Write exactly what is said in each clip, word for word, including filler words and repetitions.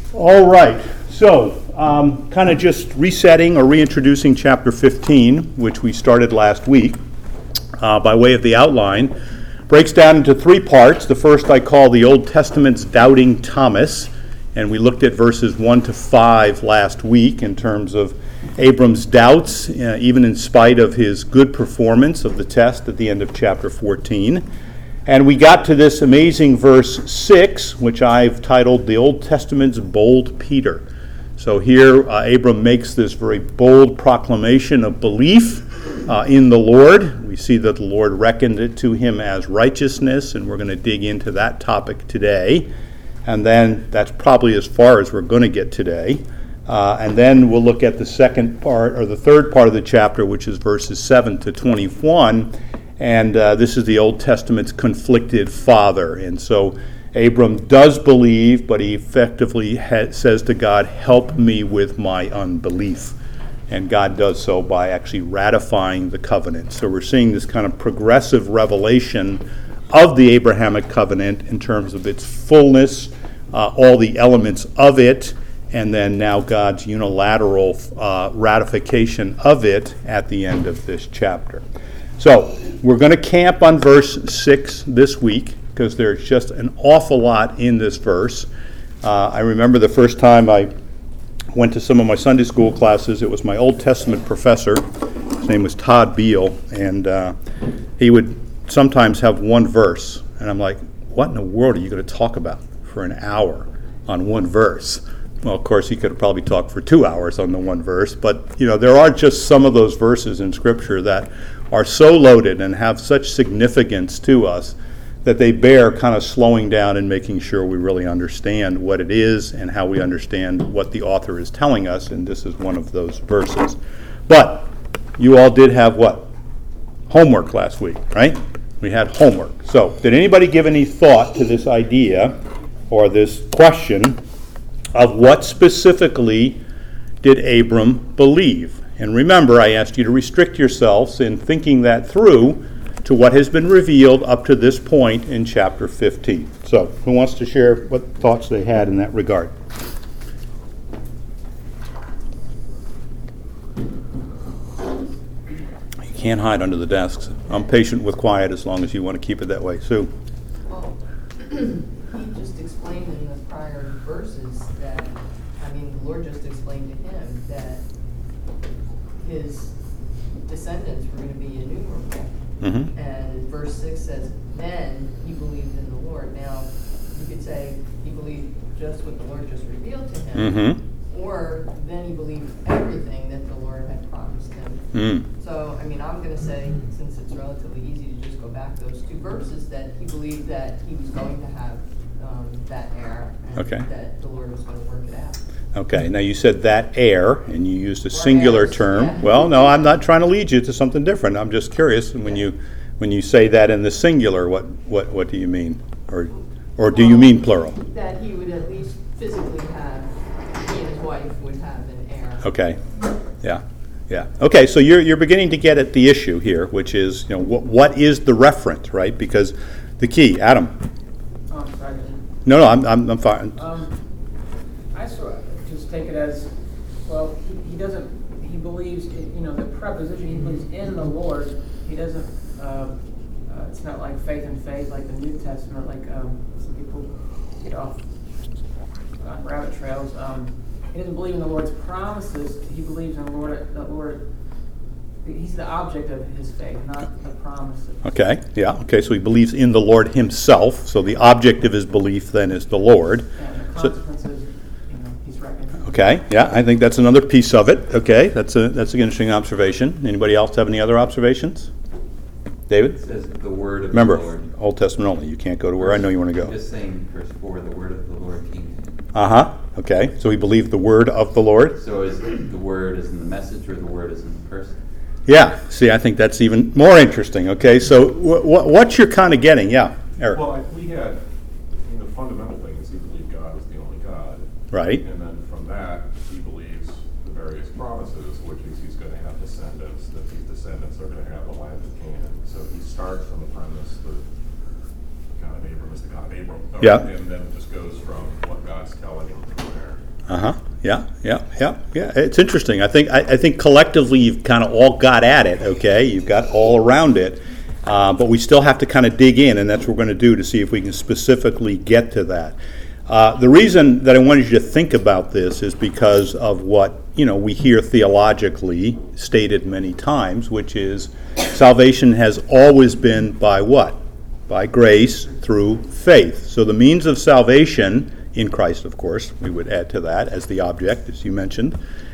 All right, so um, kind of just resetting or reintroducing chapter fifteen, which we started last week, uh, by way of the outline. Breaks down into three parts. The first I call the Old Testament's Doubting Thomas, and we looked at verses one to five last week in terms of Abram's doubts, uh, even in spite of his good performance of the test at the end of chapter fourteen. And we got to this amazing verse six, which I've titled the Old Testament's Bold Peter. So here uh, Abram makes this very bold proclamation of belief uh, in the Lord. We see that the Lord reckoned it to him as righteousness, and we're going to dig into that topic today. And then that's probably as far as we're going to get today. Uh, and then we'll look at the second part, or the third part of the chapter, which is verses seven to twenty-one. And uh, this is the Old Testament's conflicted father. And so Abram does believe, but he effectively ha- says to God, help me with my unbelief. And God does so by actually ratifying the covenant. So we're seeing this kind of progressive revelation of the Abrahamic covenant in terms of its fullness, uh, all the elements of it, and then now God's unilateral uh, ratification of it at the end of this chapter. So we're going to camp on verse six this week because there's just an awful lot in this verse. Uh, I remember the first time I went to some of my Sunday school classes, it was my Old Testament professor. His name was Todd Beal, and uh, he would sometimes have one verse. And I'm like, what in the world are you going to talk about for an hour on one verse? Well, of course, he could have probably talked for two hours on the one verse, but, you know, there are just some of those verses in Scripture that are so loaded and have such significance to us that they bear kind of slowing down and making sure we really understand what it is and how we understand what the author is telling us, and this is one of those verses. But you all did have what? Homework last week, right? We had homework. So did anybody give any thought to this idea or this question of what specifically did Abram believe? And remember, I asked you to restrict yourselves in thinking that through to what has been revealed up to this point in chapter fifteen. So, who wants to share what thoughts they had in that regard? You can't hide under the desks. I'm patient with quiet as long as you want to keep it that way. Sue? Well, he just explained in the prior verses that, I mean, the Lord just explained to him that his descendants were going to be innumerable. Mm-hmm. And verse six says, then he believed in the Lord. Now, you could say he believed just what the Lord just revealed to him, mm-hmm. or then he believed everything that the Lord had promised him. Mm. So, I mean, I'm going to say, since it's relatively easy to just go back those two verses, that he believed that he was going to have um, that heir, and okay. that the Lord was going to work it out. Okay, now you said that heir, and you used a singular term. Yeah. Well, no, I'm not trying to lead you to something different. I'm just curious. When you when you say that in the singular, what, what, what do you mean? Or or do well, you mean plural? That he would at least physically have, he and his wife would have an heir. Okay, yeah, yeah. Okay, so you're you're beginning to get at the issue here, which is, you know, what what is the reference, right? Because the key, Adam. Oh, I'm sorry. No, no, I'm I'm, I'm fine. Um, I sort of just take it as, well, he, he doesn't, he believes, in, you know, the preposition, he believes in the Lord. He doesn't, uh, uh, it's not like faith and faith like the New Testament, like um, some people get off on rabbit trails. Um, he doesn't believe in the Lord's promises. He believes in the Lord, the Lord, he's the object of his faith, not the promises. Okay, yeah, okay, so he believes in the Lord himself, so the object of his belief then is the Lord. And the consequences, so, you know, he's reckoned. Okay, yeah, I think that's another piece of it. Okay, that's a that's an interesting observation. Anybody else have any other observations? David? It says the word of Remember, the Lord. Old Testament only. You can't go to where I know you want to go. Just saying verse four, the word of the Lord came to him. Uh-huh, okay, so he believed the word of the Lord. So is the word is in the message or the word is in the person? Yeah, see, I think that's even more interesting. Okay, so w- w- what you're kind of getting, yeah, Eric. Well, I, we had, I mean, the fundamental thing is he believed God was the only God. Right. And then from that, he believes the various promises, which is he's going to have descendants, that these descendants are going to have the land of Canaan. So he starts on the premise that God of Abram is the God of Abram. Yeah. And then it just goes from what God's telling him from there. Uh-huh. Yeah, yeah, yeah, yeah. It's interesting. I think I, I think collectively you've kind of all got at it, okay? You've got all around it. Uh, but we still have to kind of dig in, and that's what we're going to do to see if we can specifically get to that. Uh, the reason that I wanted you to think about this is because of what, you know, we hear theologically stated many times, which is salvation has always been by what? By grace through faith. So the means of salvation, in Christ, of course, we would add to that as the object, as you mentioned.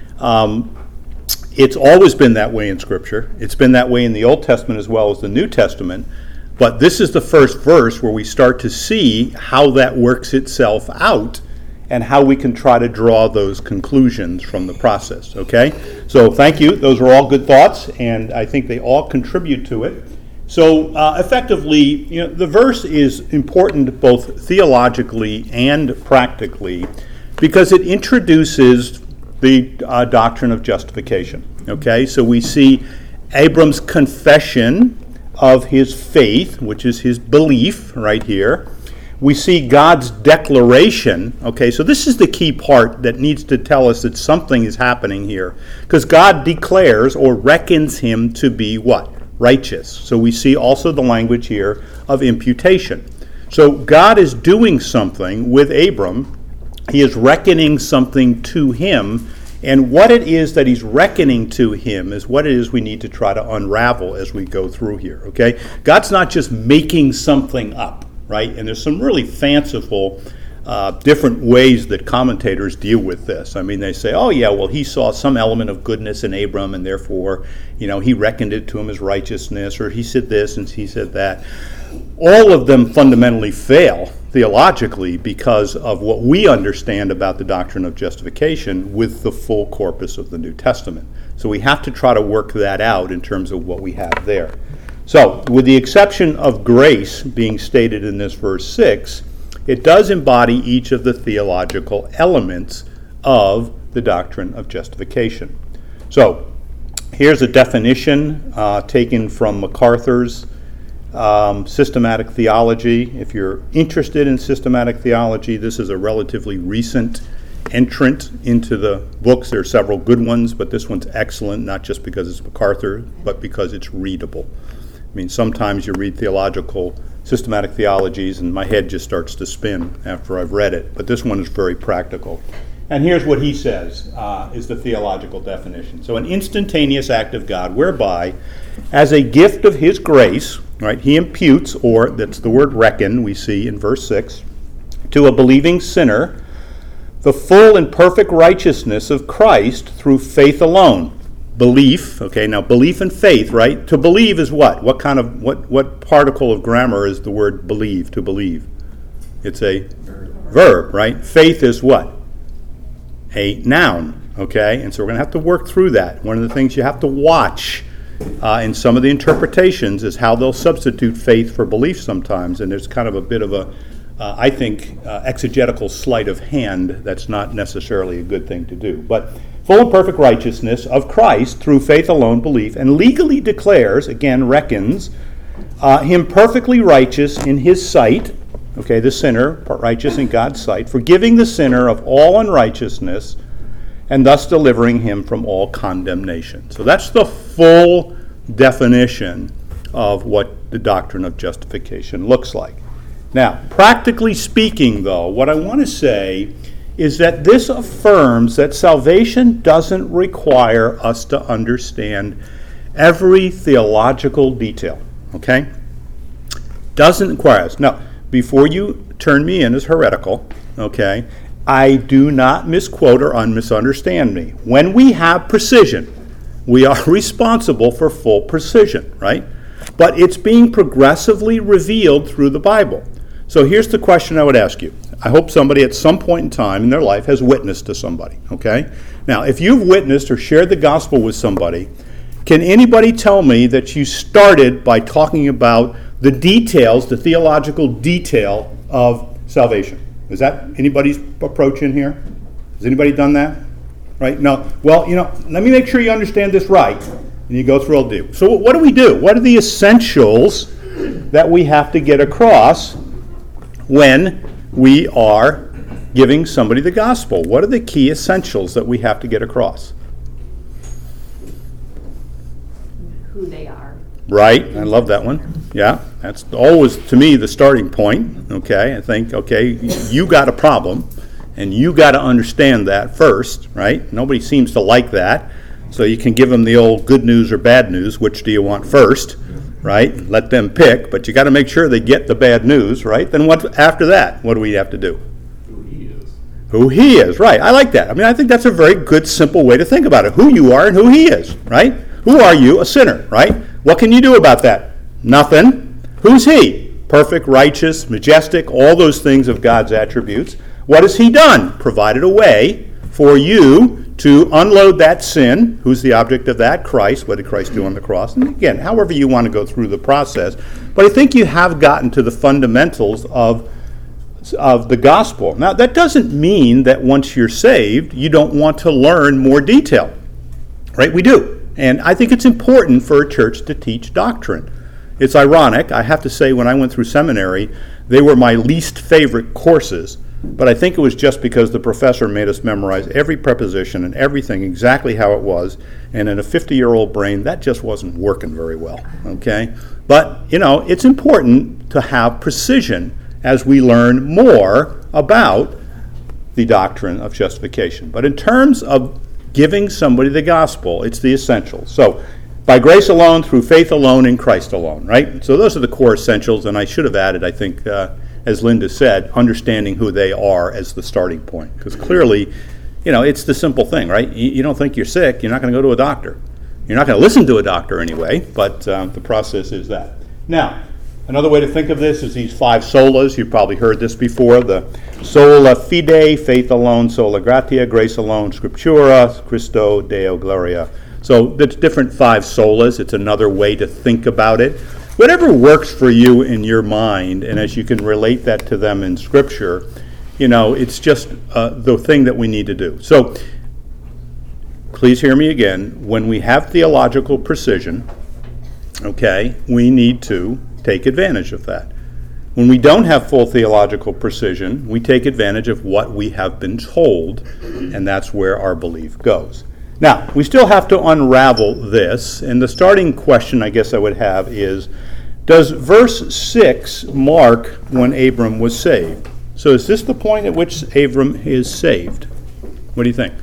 Um, it's always been that way in Scripture. It's been that way in the Old Testament as well as the New Testament. But this is the first verse where we start to see how that works itself out and how we can try to draw those conclusions from the process, okay? So thank you. Those are all good thoughts, and I think they all contribute to it. So uh, effectively, you know, the verse is important both theologically and practically because it introduces the uh, doctrine of justification. Okay, so we see Abram's confession of his faith, which is his belief right here. We see God's declaration. Okay, so this is the key part that needs to tell us that something is happening here, because God declares or reckons him to be what? Righteous. So we see also the language here of imputation. So God is doing something with Abram. He is reckoning something to him, and what it is that he's reckoning to him is what it is we need to try to unravel as we go through here, okay? God's not just making something up, right? And there's some really fanciful uh, different ways that commentators deal with this. I mean, they say, oh yeah, well, he saw some element of goodness in Abram, and therefore, you know, he reckoned it to him as righteousness, or he said this and he said that. All of them fundamentally fail theologically because of what we understand about the doctrine of justification with the full corpus of the New Testament. So we have to try to work that out in terms of what we have there. So, with the exception of grace being stated in this verse six, it does embody each of the theological elements of the doctrine of justification. So, here's a definition uh, taken from MacArthur's um, Systematic Theology. If you're interested in systematic theology, this is a relatively recent entrant into the books. There are several good ones, but this one's excellent, not just because it's MacArthur, but because it's readable. I mean, sometimes you read theological, systematic theologies, and my head just starts to spin after I've read it. But this one is very practical. And here's what he says uh, is the theological definition. So an instantaneous act of God whereby, as a gift of his grace, right, he imputes, or that's the word reckon we see in verse six, to a believing sinner the full and perfect righteousness of Christ through faith alone. Belief, okay, now belief and faith, right? To believe is what? What kind of, what, what particle of grammar is the word believe, to believe? It's a verb, right? Faith is what? A noun, okay? And so we're going to have to work through that. One of the things you have to watch uh, in some of the interpretations is how they'll substitute faith for belief sometimes, and there's kind of a bit of a, uh, I think, uh, exegetical sleight of hand that's not necessarily a good thing to do. But full and perfect righteousness of Christ through faith alone, belief, and legally declares, again, reckons, uh, him perfectly righteous in his sight, okay, the sinner, righteous in God's sight, forgiving the sinner of all unrighteousness, and thus delivering him from all condemnation. So that's the full definition of what the doctrine of justification looks like. Now, practically speaking, though, what I want to say is that this affirms that salvation doesn't require us to understand every theological detail, okay? Doesn't require us. Now, before you turn me in as heretical, okay, I do not misquote or unmisunderstand me. When we have precision, we are responsible for full precision, right? But it's being progressively revealed through the Bible. So here's the question I would ask you. I hope somebody at some point in time in their life has witnessed to somebody, okay? Now, if you've witnessed or shared the gospel with somebody, can anybody tell me that you started by talking about the details, the theological detail of salvation? Is that anybody's approach in here? Has anybody done that? Right? No. Well, you know, let me make sure you understand this right. And you go through all do. So what do we do? What are the essentials that we have to get across when we are giving somebody the gospel? What are the key essentials that we have to get across? Who they are. Right, I love that one. Yeah, that's always, to me, the starting point. Okay, I think, okay, you got a problem, and you got to understand that first, right? Nobody seems to like that, so you can give them the old good news or bad news. Which do you want first, right? Let them pick, but you got to make sure they get the bad news, right? Then what after that? What do we have to do? Who he is. Who he is, right? I like that. I mean, I think that's a very good, simple way to think about it. Who you are and who he is, right? Who are you? A sinner, right? What can you do about that? Nothing. Who's he? Perfect, righteous, majestic, all those things of God's attributes. What has he done? Provided a way for you to unload that sin. Who's the object of that? Christ. What did Christ do on the cross? And again, however you want to go through the process. But I think you have gotten to the fundamentals of, of the gospel. Now, that doesn't mean that once you're saved, you don't want to learn more detail. Right? We do. And I think it's important for a church to teach doctrine. It's ironic. I have to say, when I went through seminary, they were my least favorite courses. But I think it was just because the professor made us memorize every preposition and everything exactly how it was. And in a fifty-year-old brain, that just wasn't working very well. Okay? But, you know, it's important to have precision as we learn more about the doctrine of justification. But in terms of giving somebody the gospel, it's the essentials. So, by grace alone, through faith alone, in Christ alone, right? So those are the core essentials, and I should have added, I think, uh, as Linda said, understanding who they are as the starting point. Because clearly, you know, it's the simple thing, right? You, you don't think you're sick, you're not going to go to a doctor. You're not going to listen to a doctor anyway, but um, the process is that. Now, another way to think of this is these five solas. You've probably heard this before. The sola fide, faith alone; sola gratia, grace alone; scriptura, Christo, Deo gloria. So the different five solas. It's another way to think about it. Whatever works for you in your mind, and as you can relate that to them in Scripture, you know, it's just uh, the thing that we need to do. So please hear me again. When we have theological precision, okay, we need to take advantage of that. When we don't have full theological precision, we take advantage of what we have been told, and that's where our belief goes. Now, we still have to unravel this, and the starting question I guess I would have is, does verse six mark when Abram was saved? So is this the point at which Abram is saved? What do you think?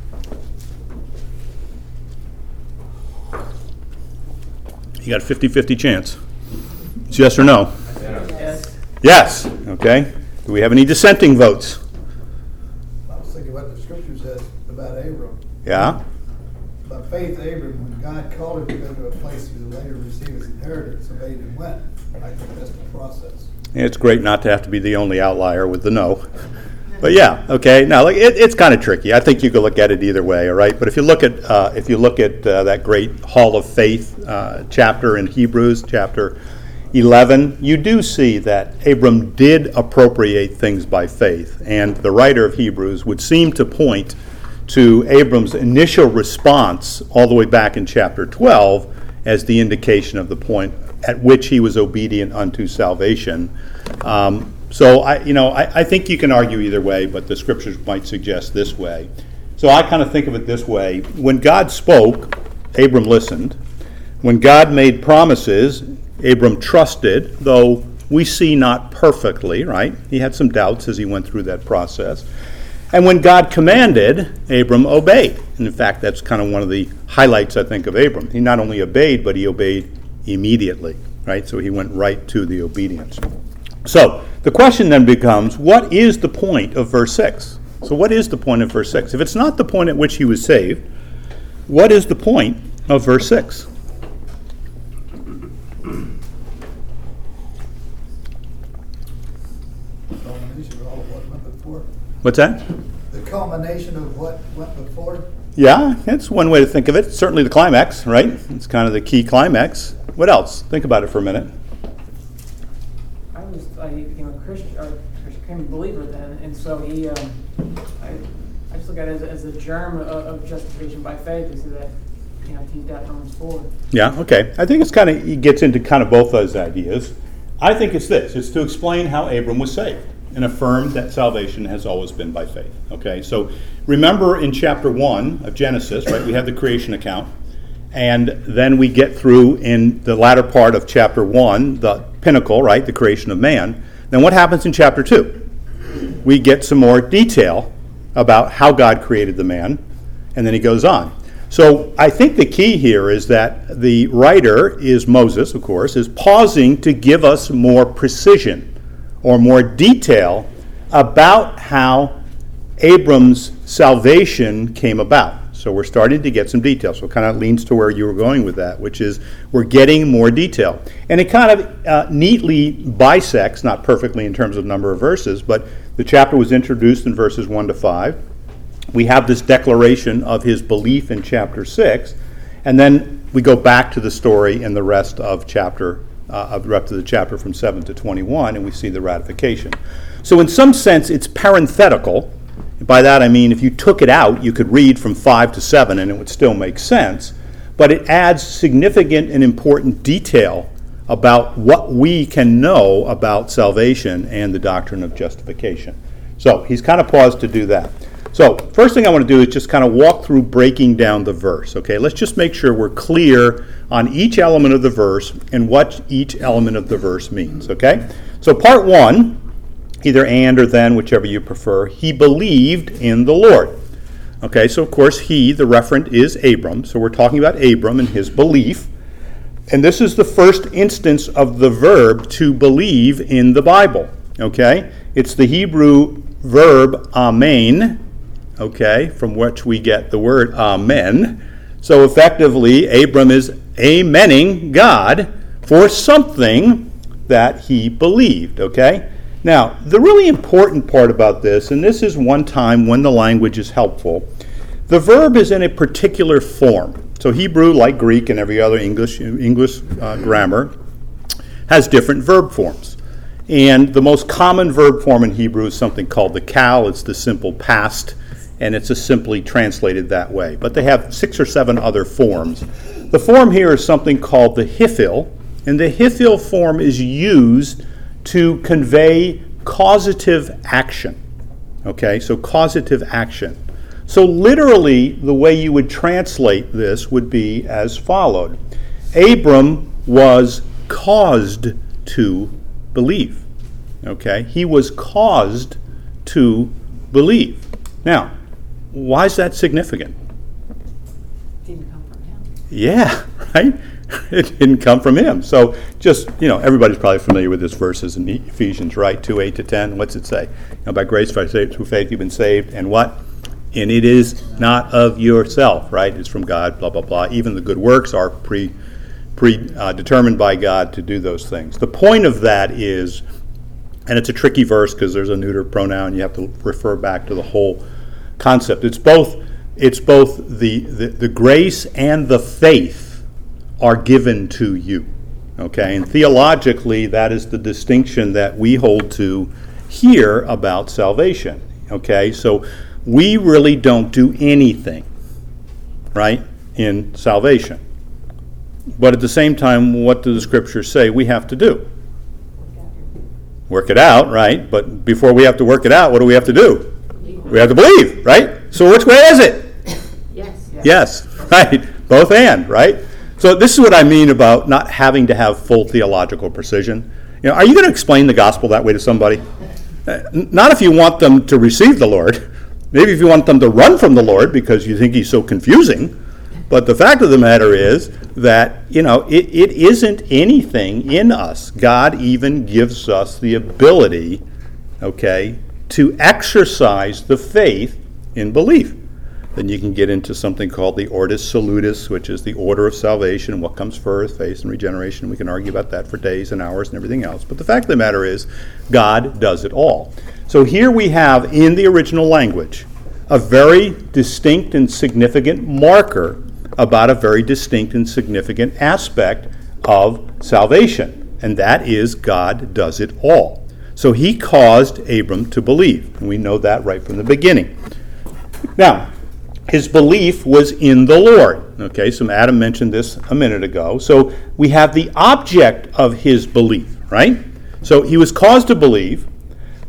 You got a fifty-fifty chance. It's yes or no? Yes. Yes. Okay. Do we have any dissenting votes? I was thinking what the scripture says about Abram. Yeah? By faith, Abram, when God called him to go to a place he would later receive his inheritance, obeyed and went. I think that's the process. It's great not to have to be the only outlier with the no. But yeah, okay. Now, like, it, it's kind of tricky. I think you could look at it either way, all right? But if you look at uh, if you look at uh, that great Hall of Faith uh, chapter in Hebrews, chapter eleven, you do see that Abram did appropriate things by faith, and the writer of Hebrews would seem to point to Abram's initial response all the way back in chapter twelve as the indication of the point at which he was obedient unto salvation. Um, so I, you know, I, I think you can argue either way, but the scriptures might suggest this way. So I kind of think of it this way: when God spoke, Abram listened. When God made promises, Abram trusted, though we see not perfectly, right? He had some doubts as he went through that process. And when God commanded, Abram obeyed. And in fact, that's kind of one of the highlights, I think, of Abram. He not only obeyed, but he obeyed immediately, right? So he went right to the obedience. So the question then becomes, what is the point of verse six? So what is the point of verse six? If it's not the point at which he was saved, what is the point of verse six? Culmination of all of what went before. What's that? The culmination of what went before. Yeah, that's one way to think of it. Certainly the climax, right? It's kind of the key climax. What else? Think about it for a minute. I was I became a Christian or became a believer then, and so he um, I, I just look at it as, as the germ of, of justification by faith. Is that you know teased out Romans four. Yeah, okay. I think it's kind of, it gets into kind of both those ideas. I think it's this. It's to explain how Abram was saved. and affirmed that salvation has always been by faith. Okay, so remember in chapter one of Genesis, right, we have the creation account, and then we get through in the latter part of chapter one, the pinnacle, right, the creation of man. Then what happens in chapter two? We get some more detail about how God created the man, and then he goes on. So I think the key here is that the writer is Moses, of course, is pausing to give us more precision or more detail about how Abram's salvation came about. So we're starting to get some detail. So it kind of leans to where you were going with that, which is we're getting more detail. And it kind of uh, neatly bisects, not perfectly in terms of number of verses, but the chapter was introduced in verses one to five. We have this declaration of his belief in chapter six, and then we go back to the story in the rest of chapter, uh, of the rest of the chapter from seven to twenty-one, and we see the ratification. So in some sense, it's parenthetical. By that I mean if you took it out, you could read from five to seven, and it would still make sense. But it adds significant and important detail about what we can know about salvation and the doctrine of justification. So he's kind of paused to do that. So first thing I want to do is just kind of walk through breaking down the verse. Okay, let's just make sure we're clear on each element of the verse and what each element of the verse means. Okay, so part one, either and or then, whichever you prefer, he believed in the Lord. Okay, so of course he, the referent, is Abram. So we're talking about Abram and his belief. And this is the first instance of the verb to believe in the Bible. Okay, it's the Hebrew verb amen. Okay, from which we get the word amen. So effectively, Abram is amening God for something that he believed. Okay? Now, the really important part about this, and this is one time when the language is helpful, the verb is in a particular form. So Hebrew, like Greek and every other English, English uh, grammar, has different verb forms. And the most common verb form in Hebrew is something called the kal. It's the simple past, and it's just simply translated that way. But they have six or seven other forms. The form here is something called the hifil, and the hifil form is used to convey causative action. Okay, so causative action. So literally, the way you would translate this would be as followed. Abram was caused to believe. Okay, he was caused to believe. Now, why is that significant? Didn't come from him. Yeah, right? It didn't come from him. So just, you know, everybody's probably familiar with this verses in Ephesians, right? two, eight to ten. What's it say? You know, by grace, by faith, through faith, you've been saved. And what? And it is not of yourself, right? It's from God, blah, blah, blah. Even the good works are pre, pre uh, determined by God to do those things. The point of that is, and it's a tricky verse because there's a neuter pronoun. You have to refer back to the whole concept. It's both it's both the, the, the grace and the faith are given to you. Okay, and theologically that is the distinction that we hold to here about salvation. Okay, so we really don't do anything, right, in salvation. But at the same time, what do the scriptures say we have to do? Work it out, right? But before we have to work it out, what do we have to do? We have to believe, right? So which way is it? Yes. Yes, right. Both and, right? So this is what I mean about not having to have full theological precision. You know, are you going to explain the gospel that way to somebody? Uh, not if you want them to receive the Lord. Maybe if you want them to run from the Lord because you think he's so confusing. But the fact of the matter is that, you know, it, it isn't anything in us. God even gives us the ability, okay, to exercise the faith in belief. Then you can get into something called the Ordo Salutis, which is the order of salvation, what comes first, faith and regeneration. We can argue about that for days and hours and everything else. But the fact of the matter is, God does it all. So here we have, in the original language, a very distinct and significant marker about a very distinct and significant aspect of salvation, and that is God does it all. So he caused Abram to believe, and we know that right from the beginning. Now, his belief was in the Lord. Okay, so Adam mentioned this a minute ago. So we have the object of his belief, right? So he was caused to believe.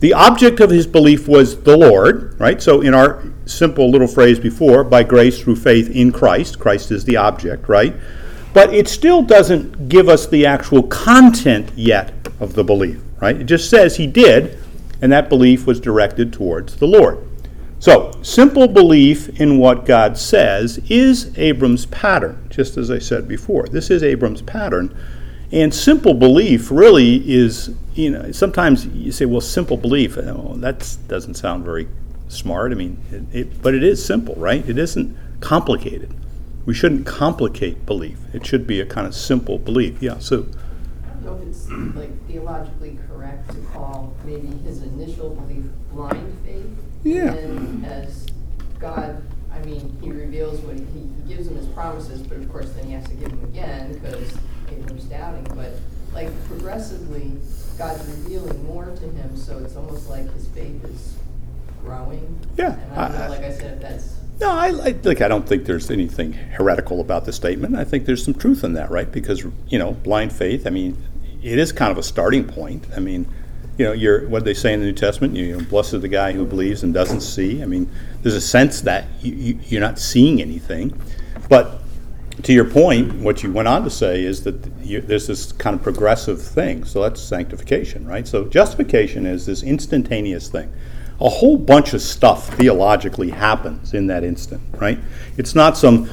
The object of his belief was the Lord, right? So in our simple little phrase before, by grace through faith in Christ, Christ is the object, right? But it still doesn't give us the actual content yet of the belief, right? It just says he did, and that belief was directed towards the Lord. So, simple belief in what God says is Abram's pattern, just as I said before. This is Abram's pattern. And simple belief really is, you know, sometimes you say, well, simple belief, oh, that doesn't sound very smart. I mean, it, it, but it is simple, right? It isn't complicated. We shouldn't complicate belief. It should be a kind of simple belief. Yeah, so. I don't know if it's like theologically correct to call maybe his initial belief blind faith. Yeah. And as God, I mean, he reveals what he, he gives him his promises, but of course then he has to give them again because Abram's doubting. But like progressively, God's revealing more to him, so it's almost like his faith is growing. Yeah. And I don't know, I- like I said, if that's No, I, I like. I don't think there's anything heretical about the statement. I think there's some truth in that, right? Because you know, blind faith. I mean, it is kind of a starting point. I mean, you know, you're what they say in the New Testament. You know, blessed is the guy who believes and doesn't see. I mean, there's a sense that you, you, you're not seeing anything. But to your point, what you went on to say is that you, there's this kind of progressive thing. So that's sanctification, right? So justification is this instantaneous thing. A whole bunch of stuff theologically happens in that instant, right? It's not some,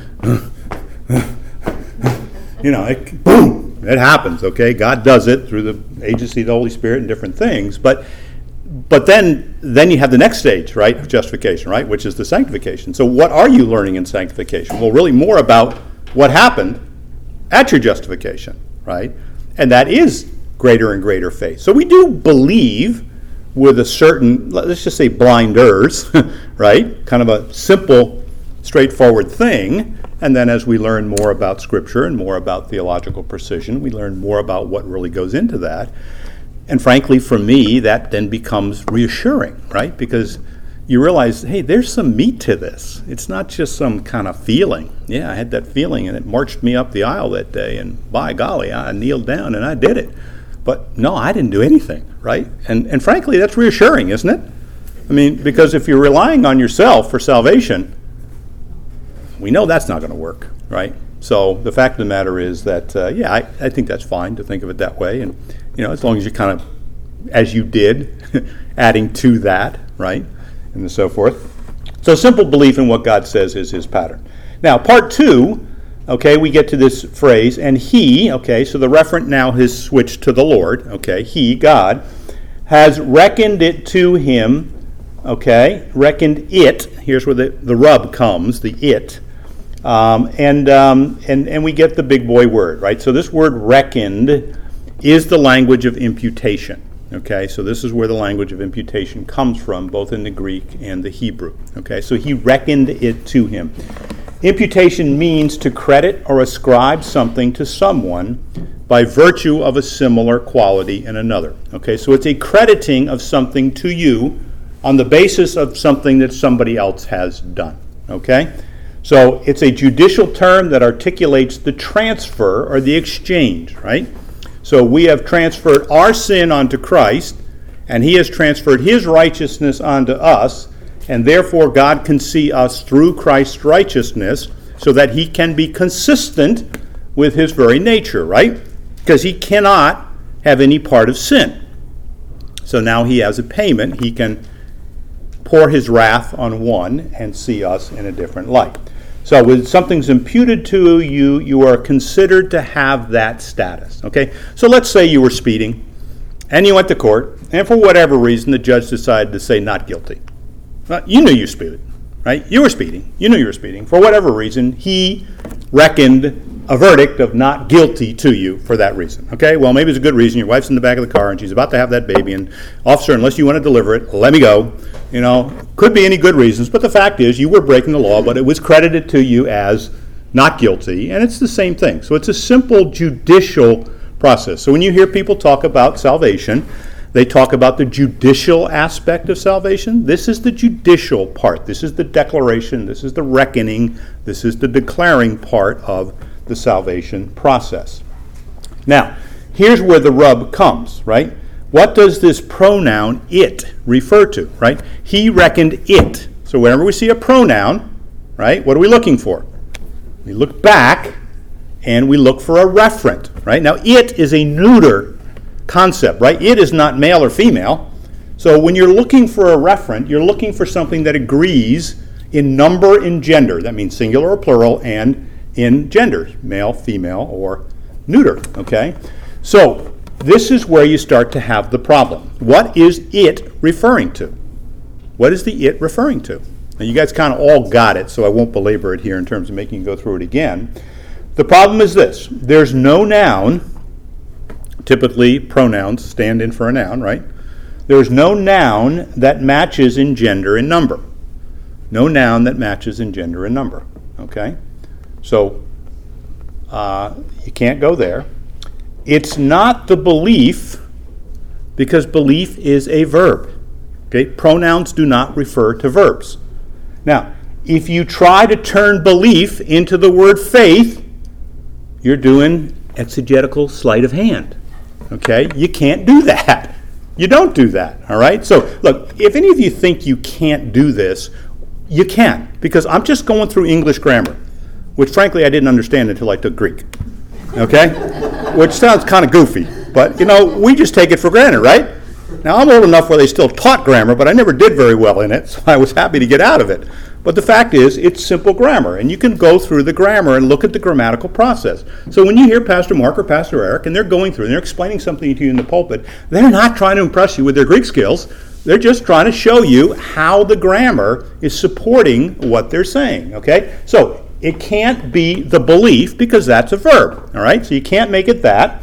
you know, it, boom, it happens, okay? God does it through the agency of the Holy Spirit and different things, but but then then you have the next stage, right, of justification, right, which is the sanctification. So what are you learning in sanctification? Well, really more about what happened at your justification, right? And that is greater and greater faith. So we do believe with a certain, let's just say blinders, right? Kind of a simple, straightforward thing. And then as we learn more about Scripture and more about theological precision, we learn more about what really goes into that. And frankly, for me, that then becomes reassuring, right? Because you realize, hey, there's some meat to this. It's not just some kind of feeling. Yeah, I had that feeling and it marched me up the aisle that day, and by golly, I kneeled down and I did it. But no, I didn't do anything, right? And and frankly, that's reassuring, isn't it? I mean, because if you're relying on yourself for salvation, we know that's not going to work, right? So the fact of the matter is that, uh, yeah, I, I think that's fine to think of it that way. And, you know, as long as you kind of, as you did, adding to that, right? And so forth. So simple belief in what God says is his pattern. Now, part two, okay, we get to this phrase, and he, okay, so the referent now has switched to the Lord, okay, he, God, has reckoned it to him, okay, reckoned it, here's where the, the rub comes, the it, um, and, um, and, and we get the big boy word, right? So this word reckoned is the language of imputation, okay? So this is where the language of imputation comes from, both in the Greek and the Hebrew, okay? So he reckoned it to him. Imputation means to credit or ascribe something to someone by virtue of a similar quality in another. Okay, so it's a crediting of something to you on the basis of something that somebody else has done. Okay, so it's a judicial term that articulates the transfer or the exchange, right? So we have transferred our sin onto Christ, and he has transferred his righteousness onto us. And therefore, God can see us through Christ's righteousness so that he can be consistent with his very nature, right? Because he cannot have any part of sin. So now he has a payment. He can pour his wrath on one and see us in a different light. So when something's imputed to you, you are considered to have that status, okay? So let's say you were speeding, and you went to court, and for whatever reason, the judge decided to say not guilty. Well, you knew you speeded, right? You were speeding. You knew you were speeding. For whatever reason, he reckoned a verdict of not guilty to you for that reason. Okay? Well, maybe it's a good reason. Your wife's in the back of the car and she's about to have that baby, and officer, unless you want to deliver it, let me go. You know, could be any good reasons, but the fact is you were breaking the law, but it was credited to you as not guilty, and it's the same thing. So it's a simple judicial process. So when you hear people talk about salvation, they talk about the judicial aspect of salvation. This is the judicial part. This is the declaration. This is the reckoning. This is the declaring part of the salvation process. Now, here's where the rub comes, right? what does this pronoun it refer to, right? He reckoned it. So whenever we see a pronoun, right, what are we looking for? We look back and we look for a referent, right? Now, it is a neuter concept, right? It is not male or female. So when you're looking for a referent, you're looking for something that agrees in number and gender. That means singular or plural, and in gender, male, female, or neuter, okay? So this is where you start to have the problem. What is it referring to? What is the it referring to? Now, you guys kind of all got it, so I won't belabor it here in terms of making you go through it again. The problem is this. There's no noun. Typically, pronouns stand in for a noun, right? There's no noun that matches in gender and number. No noun that matches in gender and number, okay? So, uh, you can't go there. It's not the belief, because belief is a verb. Okay, pronouns do not refer to verbs. Now, if you try to turn belief into the word faith, you're doing exegetical sleight of hand. Okay, you can't do that. You don't do that, all right? So, look, if any of you think you can't do this, you can, because I'm just going through English grammar, which frankly I didn't understand until I took Greek. Okay? Which sounds kind of goofy, but you know, we just take it for granted, right? Now, I'm old enough where they still taught grammar, but I never did very well in it, so I was happy to get out of it. But the fact is, it's simple grammar, and you can go through the grammar and look at the grammatical process. So when you hear Pastor Mark or Pastor Eric, and they're going through and they're explaining something to you in the pulpit, they're not trying to impress you with their Greek skills. They're just trying to show you how the grammar is supporting what they're saying, okay? So it can't be the belief, because that's a verb, all right? So you can't make it that.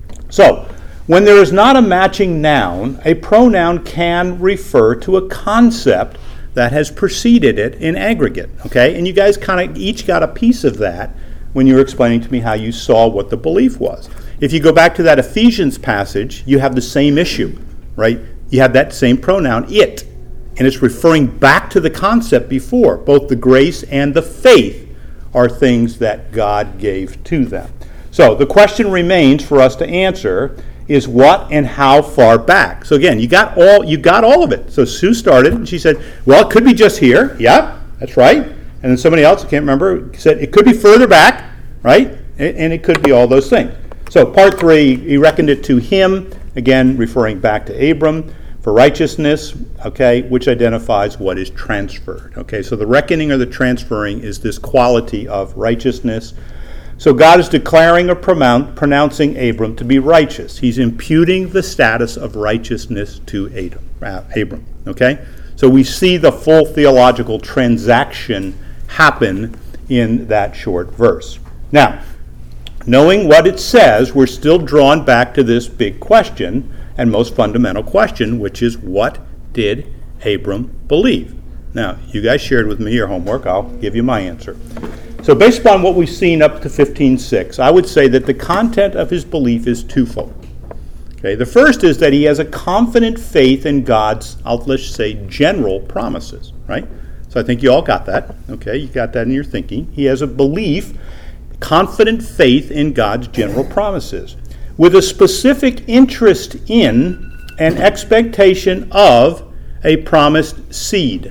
So when there is not a matching noun, a pronoun can refer to a concept that has preceded it in aggregate, okay? And you guys kind of each got a piece of that when you were explaining to me how you saw what the belief was. If you go back to that Ephesians passage, you have the same issue, right? You have that same pronoun, it, and it's referring back to the concept before. Both the grace and the faith are things that God gave to them. So the question remains for us to answer is what and how far back. So again, you got all you got all of it. So Sue started and she said, well, it could be just here. Yeah, that's right. And then somebody else, I can't remember, said it could be further back, right? And it could be all those things. So part three, he reckoned it to him, again referring back to Abram, for righteousness, okay, which identifies what is transferred. Okay, so the reckoning or the transferring is this quality of righteousness. So God is declaring or pronouncing Abram to be righteous. He's imputing the status of righteousness to Abram. Okay? So we see the full theological transaction happen in that short verse. Now, knowing what it says, we're still drawn back to this big question and most fundamental question, which is, what did Abram believe? Now, you guys shared with me your homework. I'll give you my answer. So based upon what we've seen up to fifteen six, I would say that the content of his belief is twofold. Okay, the first is that he has a confident faith in God's, I'll just say, general promises, right? So I think you all got that. Okay, you got that in your thinking. He has a belief, confident faith in God's general promises, with a specific interest in and expectation of a promised seed.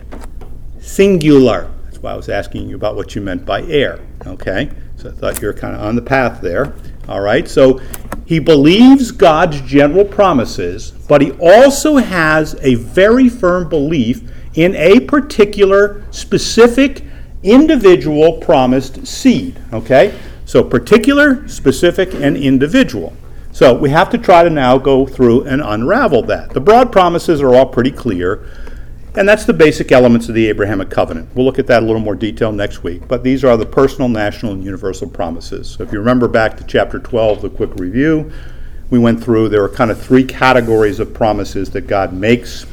Singular. That's why I was asking you about what you meant by heir. Okay? So I thought you were kind of on the path there. All right? So he believes God's general promises, but he also has a very firm belief in a particular, specific, individual promised seed. Okay? So particular, specific, and individual. So we have to try to now go through and unravel that. The broad promises are all pretty clear, and that's the basic elements of the Abrahamic covenant. We'll look at that in a little more detail next week, but these are the personal, national, and universal promises. So if you remember back to chapter twelve, the quick review, we went through, there are kind of three categories of promises that God makes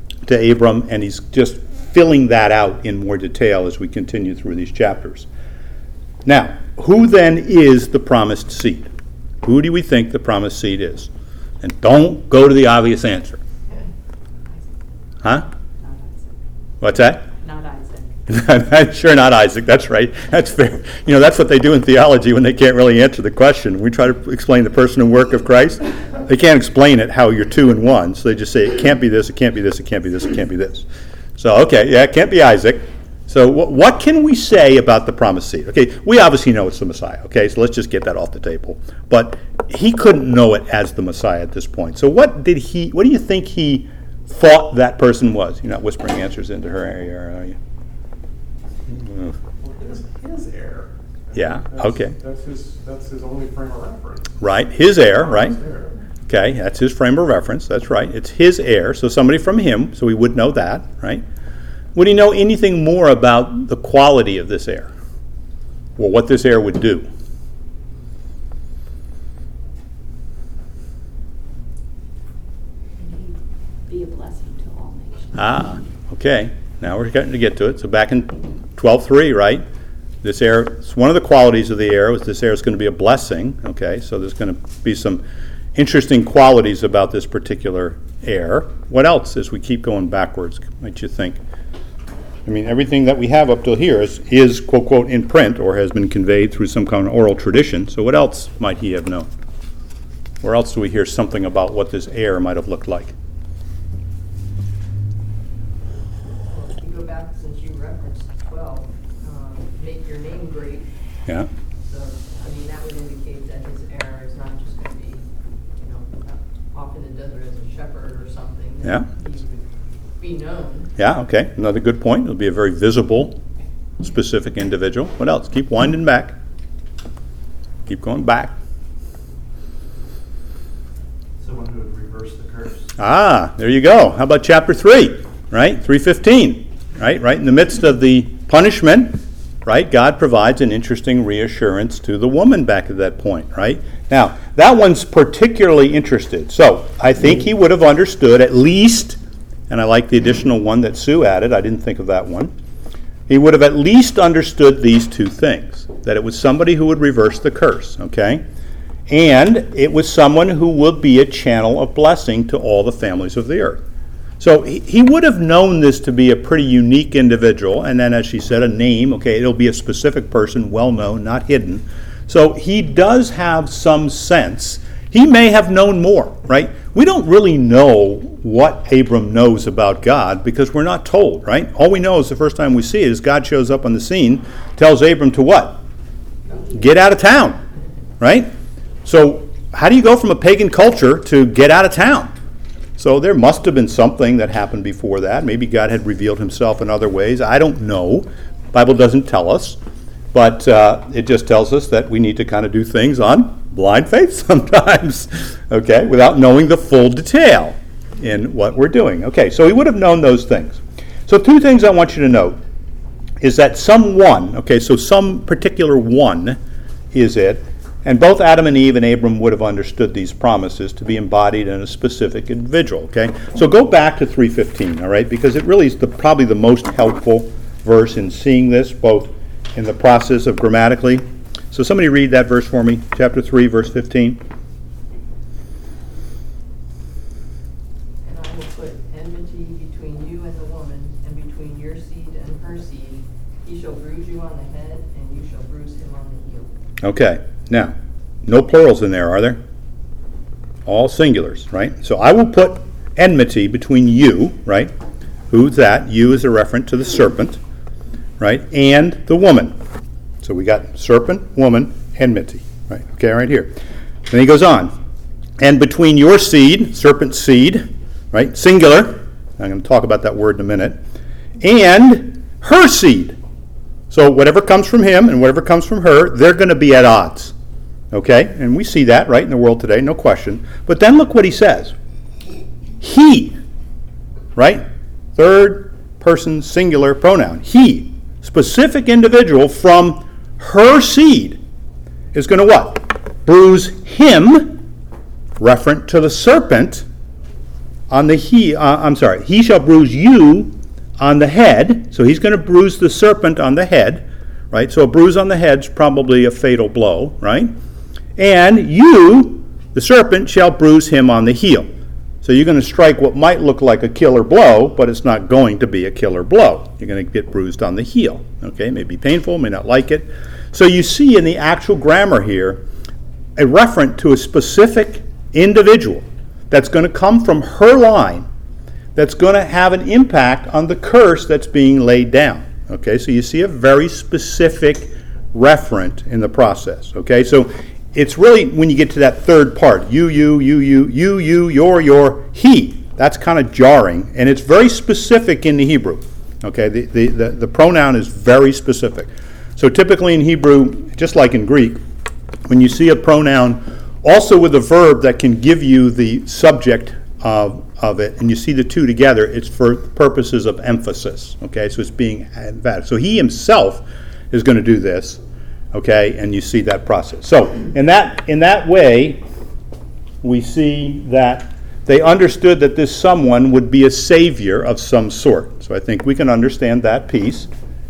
to Abram, and he's just filling that out in more detail as we continue through these chapters. Now, who then is the promised seed? Who do we think the promised seed is? And don't go to the obvious answer. Huh? Not Isaac. What's that? Not Isaac. Sure, not Isaac, that's right. That's fair. You know, that's what they do in theology when they can't really answer the question. We try to explain the person and work of Christ. They can't explain it how you're two and one, so they just say, it can't be this, it can't be this, it can't be this, it can't be this. So, okay, yeah, it can't be Isaac. So wh- what can we say about the promised seed? Okay, we obviously know it's the Messiah, okay, so let's just get that off the table. But he couldn't know it as the Messiah at this point. So what did he, what do you think he thought that person was? You're not whispering answers into her ear, are you? Well, his, his heir. Yeah, That's- okay. That's his, that's his only frame of reference. Right, his heir, right? His heir. Okay, that's his frame of reference, that's right. It's his heir, so somebody from him, so he would know that, right? Would he know anything more about the quality of this heir? Or what this heir would do? Be a blessing to all nations. Ah, okay. Now we're getting to get to it. So back in twelve three, right? This heir, one of the qualities of the heir was this heir is going to be a blessing. Okay, so there's going to be some interesting qualities about this particular heir. What else as we keep going backwards, might you think? I mean, everything that we have up till here is, is quote, quote, in print or has been conveyed through some kind of oral tradition. So what else might he have known? Where else do we hear something about what this heir might have looked like? Well, if you go back, since you referenced twelve, um, make your name great. Yeah? So, I mean, that would indicate that his heir is not just going to be, you know, off in the desert as a shepherd or something. that Yeah. He would be known. Yeah, okay. Another good point. It'll be a very visible, specific individual. What else? Keep winding back. Keep going back. Someone who would reverse the curse. Ah, there you go. How about chapter three, right? three fifteen, right? Right in the midst of the punishment, right? God provides an interesting reassurance to the woman back at that point, right? Now, that one's particularly interested. So, I think he would have understood at least, and I like the additional one that Sue added. I didn't think of that one. He would have at least understood these two things, that it was somebody who would reverse the curse, okay? And it was someone who would be a channel of blessing to all the families of the earth. So he, he would have known this to be a pretty unique individual, and then as she said, a name, okay, it'll be a specific person, well known, not hidden. So he does have some sense. He may have known more, right? We don't really know what Abram knows about God because we're not told, right? All we know is the first time we see it is God shows up on the scene, tells Abram to what? Get out of town, right? So how do you go from a pagan culture to get out of town? So there must have been something that happened before that. Maybe God had revealed himself in other ways. I don't know. The Bible doesn't tell us. But uh, it just tells us that we need to kind of do things on blind faith sometimes, okay, without knowing the full detail in what we're doing. Okay, so he would have known those things. So two things I want you to note is that someone, okay, so some particular one is it, and both Adam and Eve and Abram would have understood these promises to be embodied in a specific individual, okay? So go back to three fifteen, all right, because it really is the, probably the most helpful verse in seeing this, both in the process of grammatically. So somebody read that verse for me, chapter three, verse fifteen. And I will put enmity between you and the woman, and between your seed and her seed. He shall bruise you on the head, and you shall bruise him on the heel. Okay, now, no plurals in there, are there? All singulars, right? So I will put enmity between you, right? Who's that? You is a reference to the serpent, right? And the woman. So we got serpent, woman, enmity, right? Okay, right here. Then he goes on. And between your seed, serpent seed, right? Singular. I'm going to talk about that word in a minute. And her seed. So whatever comes from him and whatever comes from her, they're going to be at odds. Okay? And we see that, right, in the world today, no question. But then look what he says. He, right? Third person singular pronoun. He, specific individual from her seed, is going to what? Bruise him, referent to the serpent, on the he, uh, I'm sorry, he shall bruise you on the head. So he's going to bruise the serpent on the head, right? So a bruise on the head's probably a fatal blow, right? And you, the serpent, shall bruise him on the heel. So So you're going to strike what might look like a killer blow, but it's not going to be a killer blow. You're going to get bruised on the heel. Okay, it may be painful, may not like it. So you see in the actual grammar here a reference to a specific individual that's going to come from her line that's going to have an impact on the curse that's being laid down. Okay, so you see a very specific referent in the process. Okay, so it's really when you get to that third part, you, you, you, you, you, you, your, your, he. That's kind of jarring, and it's very specific in the Hebrew. Okay, the, the, the, the pronoun is very specific. So typically in Hebrew, just like in Greek, when you see a pronoun also with a verb that can give you the subject of, of it, and you see the two together, it's for purposes of emphasis. Okay, so it's being emphatic. So he himself is going to do this. Okay, and you see that process. So in that in that way, we see that they understood that this someone would be a savior of some sort. So I think we can understand that piece.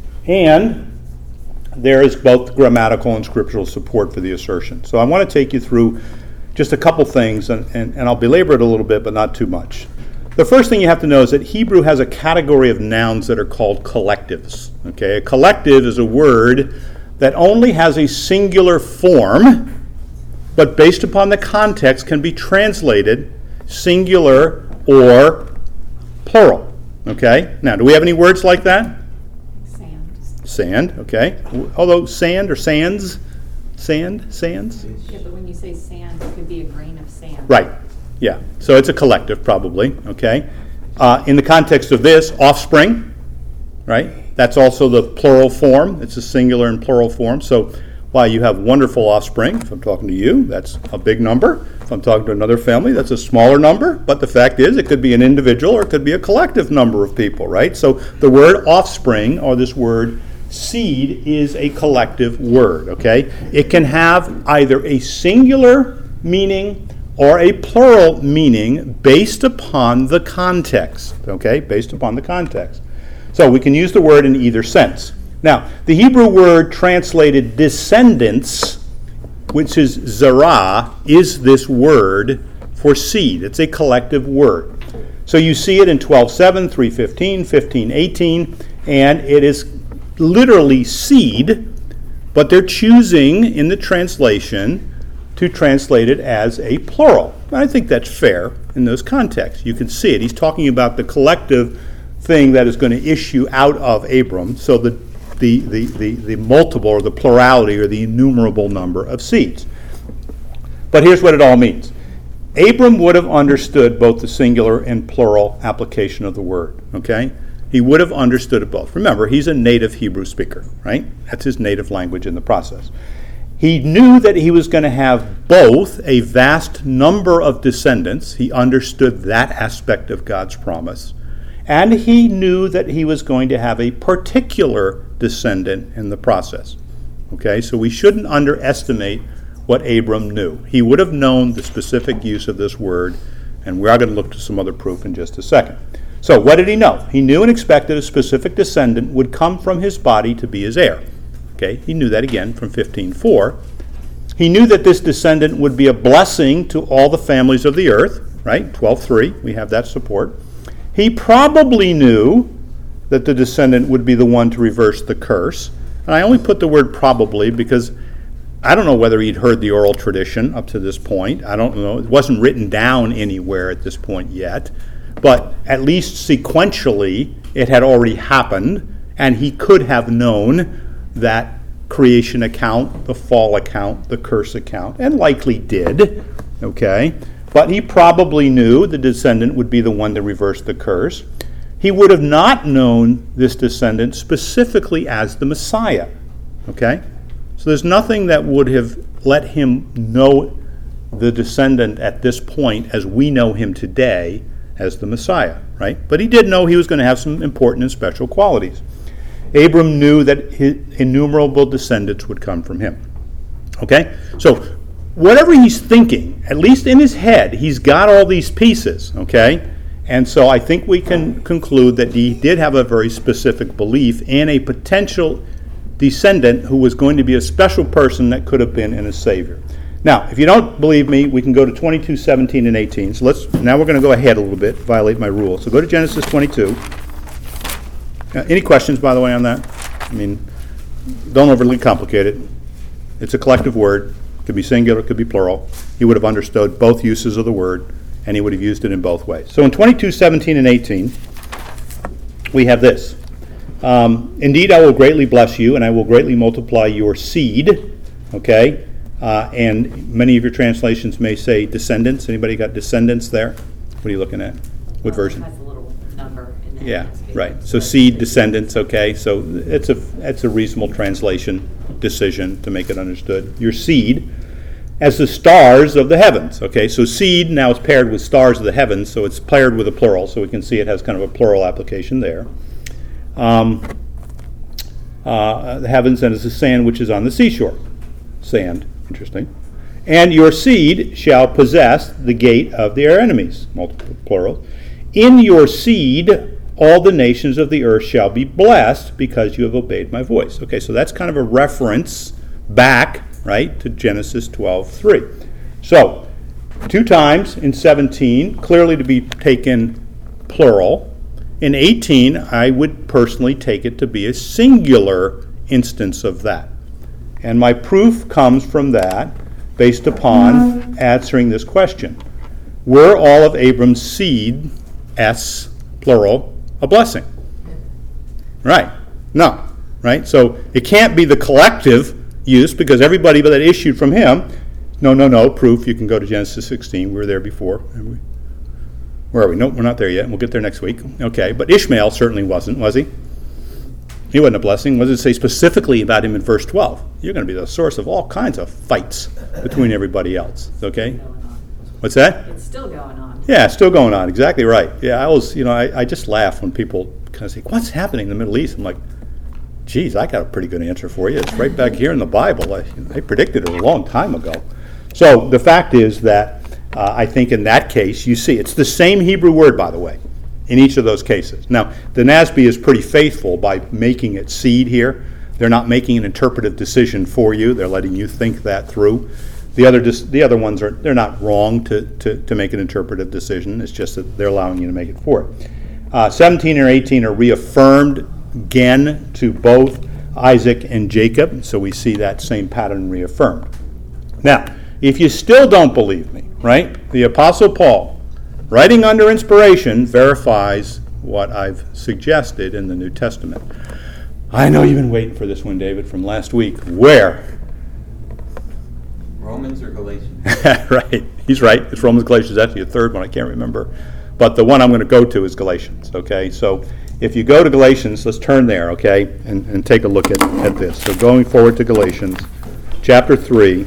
And there is both grammatical and scriptural support for the assertion. So I want to take you through just a couple things, and, and, and I'll belabor it a little bit, but not too much. The first thing you have to know is that Hebrew has a category of nouns that are called collectives. Okay, a collective is a word that only has a singular form, but based upon the context can be translated singular or plural. Okay? Now, do we have any words like that? Sand. Sand, okay. Although sand or sands, sand, sands? Yeah, but when you say sand, it could be a grain of sand. Right, yeah. So it's a collective probably, okay. Uh, in the context of this, offspring, right? That's also the plural form. It's a singular and plural form. So while you have wonderful offspring, if I'm talking to you, that's a big number. If I'm talking to another family, that's a smaller number. But the fact is, it could be an individual or it could be a collective number of people, right? So the word offspring, or this word seed, is a collective word, okay? It can have either a singular meaning or a plural meaning based upon the context, okay? Based upon the context. So we can use the word in either sense. Now, the Hebrew word translated descendants, which is zerah, is this word for seed. It's a collective word. So you see it in twelve seven, three fifteen, fifteen eighteen, and it is literally seed, but they're choosing in the translation to translate it as a plural. And I think that's fair in those contexts. You can see it. He's talking about the collective thing that is going to issue out of Abram, so the, the, the, the, the multiple or the plurality or the innumerable number of seeds. But here's what it all means. Abram would have understood both the singular and plural application of the word, okay? He would have understood it both. Remember, he's a native Hebrew speaker, right? That's his native language in the process. He knew that he was going to have both a vast number of descendants. He understood that aspect of God's promise. And he knew that he was going to have a particular descendant in the process. Okay, so we shouldn't underestimate what Abram knew. He would have known the specific use of this word, and we are going to look to some other proof in just a second. So what did he know? He knew and expected a specific descendant would come from his body to be his heir. Okay, he knew that again from fifteen four. He knew that this descendant would be a blessing to all the families of the earth, right? twelve three, we have that support. He probably knew that the descendant would be the one to reverse the curse. And I only put the word probably because I don't know whether he'd heard the oral tradition up to this point. I don't know. It wasn't written down anywhere at this point yet. But at least sequentially, it had already happened, and he could have known that creation account, the fall account, the curse account, and likely did, okay? But he probably knew the descendant would be the one to reverse the curse. He would have not known this descendant specifically as the Messiah, okay? So there's nothing that would have let him know the descendant at this point as we know him today as the Messiah, right? But he did know he was going to have some important and special qualities. Abram knew that his innumerable descendants would come from him. Okay? So whatever he's thinking, at least in his head, he's got all these pieces, okay? And so I think we can conclude that he did have a very specific belief in a potential descendant who was going to be a special person that could have been in a Savior. Now, if you don't believe me, we can go to twenty-two, seventeen, and eighteen. So let's, now we're going to go ahead a little bit, violate my rule. So go to Genesis twenty-two. Uh, any questions, by the way, on that? I mean, don't overly complicate it. It's a collective word. It could be singular, it could be plural. He would have understood both uses of the word, and he would have used it in both ways. So in twenty-two, seventeen, and eighteen, we have this. Um, Indeed, I will greatly bless you, and I will greatly multiply your seed. Okay? Uh, and many of your translations may say descendants. Anybody got descendants there? What are you looking at? What version? It has a little number in there. Yeah, right. So seed, descendants, okay. So it's a it's a reasonable translation decision to make it understood. Your seed as the stars of the heavens, okay. So seed now is paired with stars of the heavens, so it's paired with a plural, so we can see it has kind of a plural application there. Um, uh, the heavens, and it's the sand which is on the seashore. Sand, interesting. And your seed shall possess the gate of their enemies, multiple plural. In your seed all the nations of the earth shall be blessed because you have obeyed my voice. Okay, so that's kind of a reference back, right, to Genesis twelve three. So, two times in seventeen, clearly to be taken plural. In eighteen, I would personally take it to be a singular instance of that. And my proof comes from that based upon answering this question. Were all of Abram's seed, S, plural, a blessing? Right. No. Right? So it can't be the collective use because everybody that issued from him, no, no, no, proof, you can go to Genesis sixteen. We were there before. Where are we? No, we're not there yet. We'll get there next week. Okay, but Ishmael certainly wasn't, was he? He wasn't a blessing. What does it say specifically about him in verse twelve? You're going to be the source of all kinds of fights between everybody else. Okay? What's that? It's still going on. Yeah, it's still going on. Exactly right. Yeah, I was, you know, I, I just laugh when people kind of say, what's happening in the Middle East? I'm like, geez, I got a pretty good answer for you. It's right back here in the Bible. I, I predicted it a long time ago. So the fact is that uh, I think in that case, you see, it's the same Hebrew word, by the way, in each of those cases. Now, the N A S B is pretty faithful by making it seed here. They're not making an interpretive decision for you. They're letting you think that through. The other dis- the other ones are they're not wrong to, to, to make an interpretive decision. It's just that they're allowing you to make it for it. Uh, seventeen and eighteen are reaffirmed again to both Isaac and Jacob. So we see that same pattern reaffirmed. Now, if you still don't believe me, right? The Apostle Paul, writing under inspiration, verifies what I've suggested in the New Testament. I know you've been waiting for this one, David, from last week. Where? Romans or Galatians? Right. He's right. It's Romans, Galatians. Actually, a third one. I can't remember. But the one I'm going to go to is Galatians. Okay? So if you go to Galatians, let's turn there, okay, and, and take a look at, at this. So going forward to Galatians, chapter three,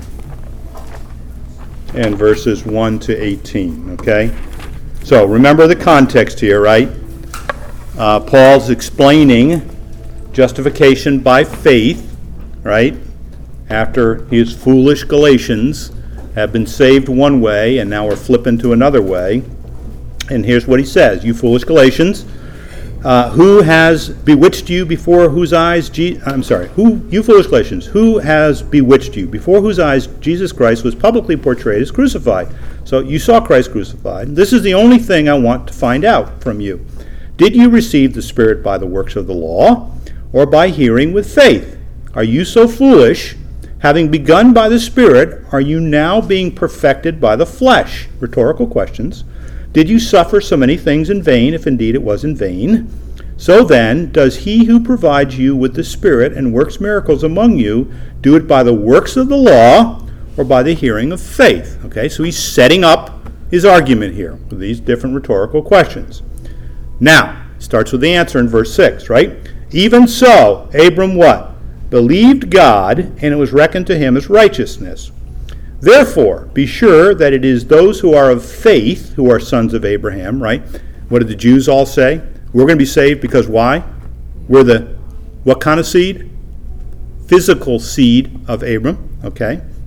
and verses one to eighteen, okay? So remember the context here, right? Uh, Paul's explaining justification by faith, right? After his foolish Galatians have been saved one way and now are flipping to another way. And here's what he says, you foolish Galatians, uh, who has bewitched you before whose eyes, Je- I'm sorry, who, you foolish Galatians, who has bewitched you before whose eyes Jesus Christ was publicly portrayed as crucified? So you saw Christ crucified. This is the only thing I want to find out from you. Did you receive the Spirit by the works of the law or by hearing with faith? Are you so foolish? Having begun by the Spirit, are you now being perfected by the flesh? Rhetorical questions. Did you suffer so many things in vain, if indeed it was in vain? So then, does he who provides you with the Spirit and works miracles among you do it by the works of the law or by the hearing of faith? Okay, so he's setting up his argument here with these different rhetorical questions. Now, starts with the answer in verse six, right? Even so, Abram what? Believed God, and it was reckoned to him as righteousness. Therefore, be sure that it is those who are of faith who are sons of Abraham, right? What did the Jews all say? We're going to be saved because why? We're the, what kind of seed? Physical seed of Abram, okay?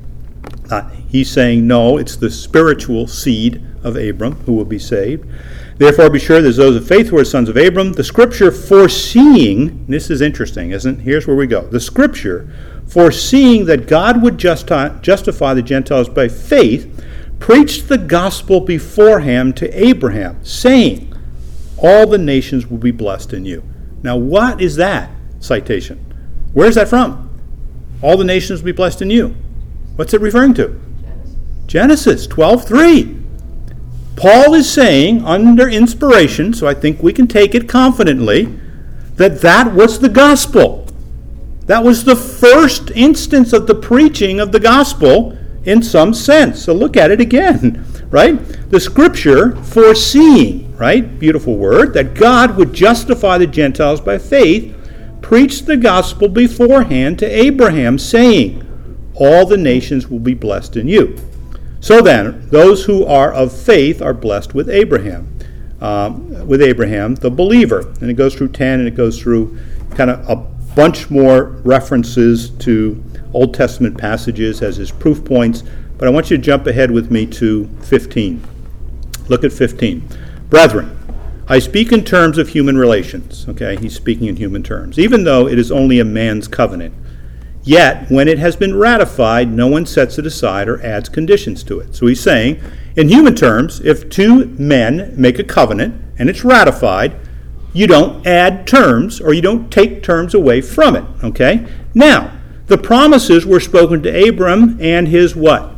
Uh, he's saying, no, it's the spiritual seed of Abram who will be saved. Therefore be sure that those of faith who are sons of Abram, the Scripture foreseeing, this is interesting, isn't it? Here's where we go. The Scripture foreseeing that God would justi- justify the Gentiles by faith, preached the gospel beforehand to Abraham, saying, all the nations will be blessed in you. Now what is that citation? Where's that from? All the nations will be blessed in you. What's it referring to? Genesis twelve three. Paul is saying, under inspiration, so I think we can take it confidently, that that was the gospel. That was the first instance of the preaching of the gospel in some sense. So look at it again, right? The Scripture foreseeing, right? Beautiful word, that God would justify the Gentiles by faith, preached the gospel beforehand to Abraham, saying, all the nations will be blessed in you. So then, those who are of faith are blessed with Abraham, um, with Abraham, the believer. And it goes through ten, and it goes through kind of a bunch more references to Old Testament passages as his proof points. But I want you to jump ahead with me to fifteen. Look at fifteen. Brethren, I speak in terms of human relations. Okay, he's speaking in human terms. Even though it is only a man's covenant, yet, when it has been ratified, no one sets it aside or adds conditions to it. So he's saying, in human terms, if two men make a covenant and it's ratified, you don't add terms or you don't take terms away from it. Okay? Now, the promises were spoken to Abram and his what?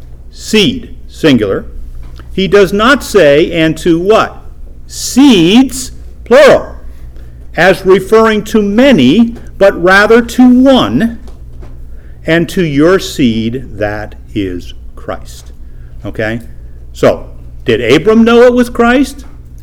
Seed, singular. He does not say, and to what? Seeds, plural, as referring to many, but rather to one, and to your seed, that is Christ. Okay? So, did Abram know it was Christ?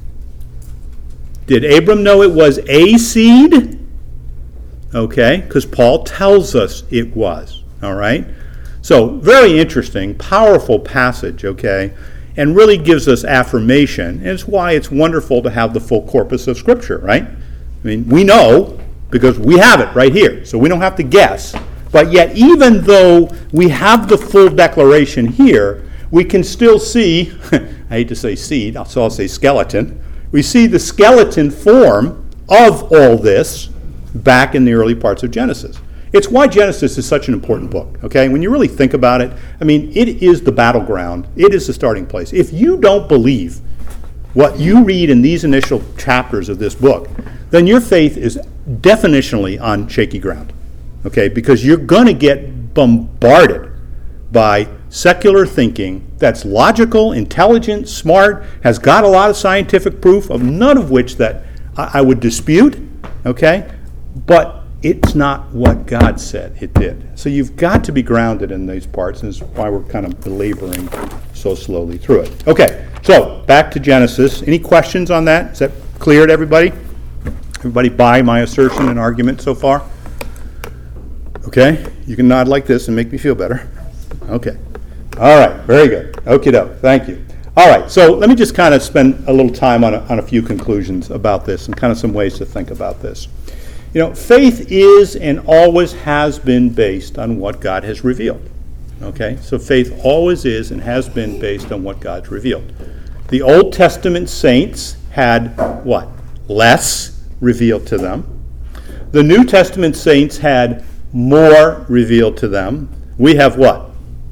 Did Abram know it was a seed? Okay, because Paul tells us it was. All right? So, very interesting, powerful passage, okay? And really gives us affirmation. And it's why it's wonderful to have the full corpus of Scripture, right? I mean, we know because we have it right here, so we don't have to guess. But yet, even though we have the full declaration here, we can still see, I hate to say seed, so I'll say skeleton. We see the skeleton form of all this back in the early parts of Genesis. It's why Genesis is such an important book, okay? When you really think about it, I mean, it is the battleground. It is the starting place. If you don't believe what you read in these initial chapters of this book, then your faith is definitionally on shaky ground. Okay, because you're going to get bombarded by secular thinking that's logical, intelligent, smart, has got a lot of scientific proof, of none of which that I would dispute, okay? But it's not what God said it did. So you've got to be grounded in these parts, and that's why we're kind of belaboring so slowly through it. Okay, so back to Genesis. Any questions on that? Is that clear to everybody? Everybody buy my assertion and argument so far? Okay, you can nod like this and make me feel better. Okay. All right, very good. Okie doke, thank you. All right, so let me just kind of spend a little time on a, on a few conclusions about this and kind of some ways to think about this. You know, faith is and always has been based on what God has revealed. Okay, so faith always is and has been based on what God's revealed. The Old Testament saints had what? Less revealed to them. The New Testament saints had more revealed to them. We have what?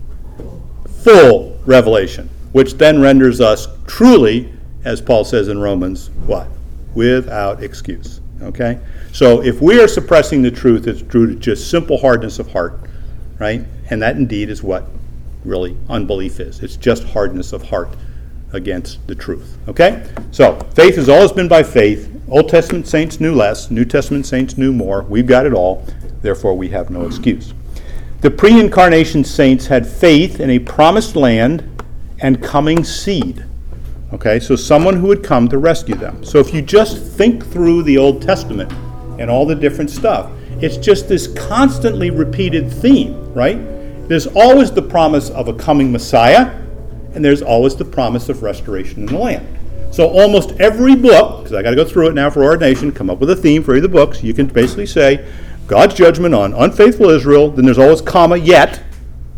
Full revelation, which then renders us truly, as Paul says in Romans, what? Without excuse. Okay? So if we are suppressing the truth, it's due to just simple hardness of heart, right? And that indeed is what really unbelief is. It's just hardness of heart against the truth. Okay? So faith has always been by faith. Old Testament saints knew less. New Testament saints knew more. We've got it all. Therefore, we have no excuse. The pre-incarnation saints had faith in a promised land and coming seed. Okay, so someone who would come to rescue them. So if you just think through the Old Testament and all the different stuff, it's just this constantly repeated theme, right? There's always the promise of a coming Messiah, and there's always the promise of restoration in the land. So almost every book, because I got to go through it now for ordination, come up with a theme for either books, you can basically say, God's judgment on unfaithful Israel, then there's always comma, yet,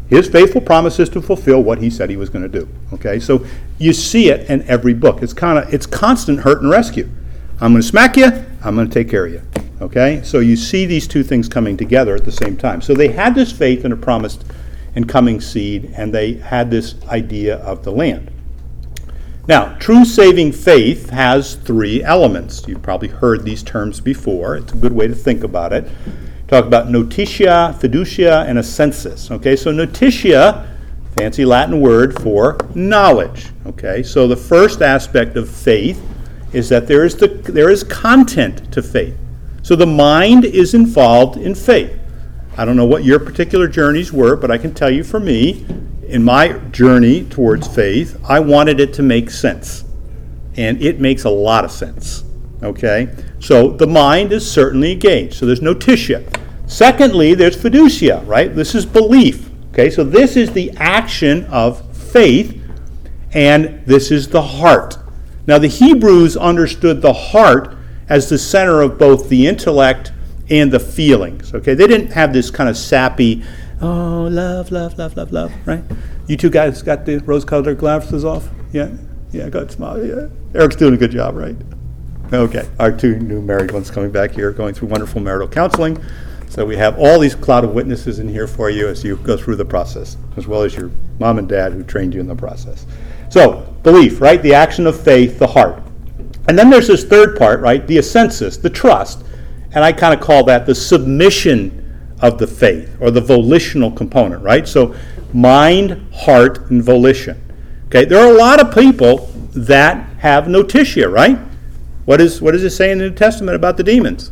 His faithful promise is to fulfill what he said he was going to do. Okay, so you see it in every book. It's kind of it's constant hurt and rescue. I'm going to smack you. I'm going to take care of you. Okay, so you see these two things coming together at the same time. So they had this faith in a promised and coming seed, and they had this idea of the land. Now, true saving faith has three elements. You've probably heard these terms before. It's a good way to think about it. Talk about notitia, fiducia, and assensus. Okay, so notitia, fancy Latin word for knowledge. Okay, so the first aspect of faith is that there is the there is content to faith. So the mind is involved in faith. I don't know what your particular journeys were, but I can tell you for me, in my journey towards faith, I wanted it to make sense. And it makes a lot of sense. Okay? So the mind is certainly engaged. So there's notitia. Secondly, there's fiducia, right? This is belief. Okay? So this is the action of faith, and this is the heart. Now the Hebrews understood the heart as the center of both the intellect and the feelings. Okay? They didn't have this kind of sappy, oh, love, love, love, love, love, right? You two guys got the rose-colored glasses off? Yeah? Yeah, good smile. Yeah. Eric's doing a good job, right? Okay. Our two new married ones coming back here, going through wonderful marital counseling. So we have all these cloud of witnesses in here for you as you go through the process, as well as your mom and dad who trained you in the process. So, belief, right? The action of faith, the heart. And then there's this third part, right? The assensus, the trust. And I kind of call that the submission of the faith, or the volitional component, right? So mind, heart, and volition. Okay, there are a lot of people that have notitia, right? What is what does it say in the New Testament about the demons?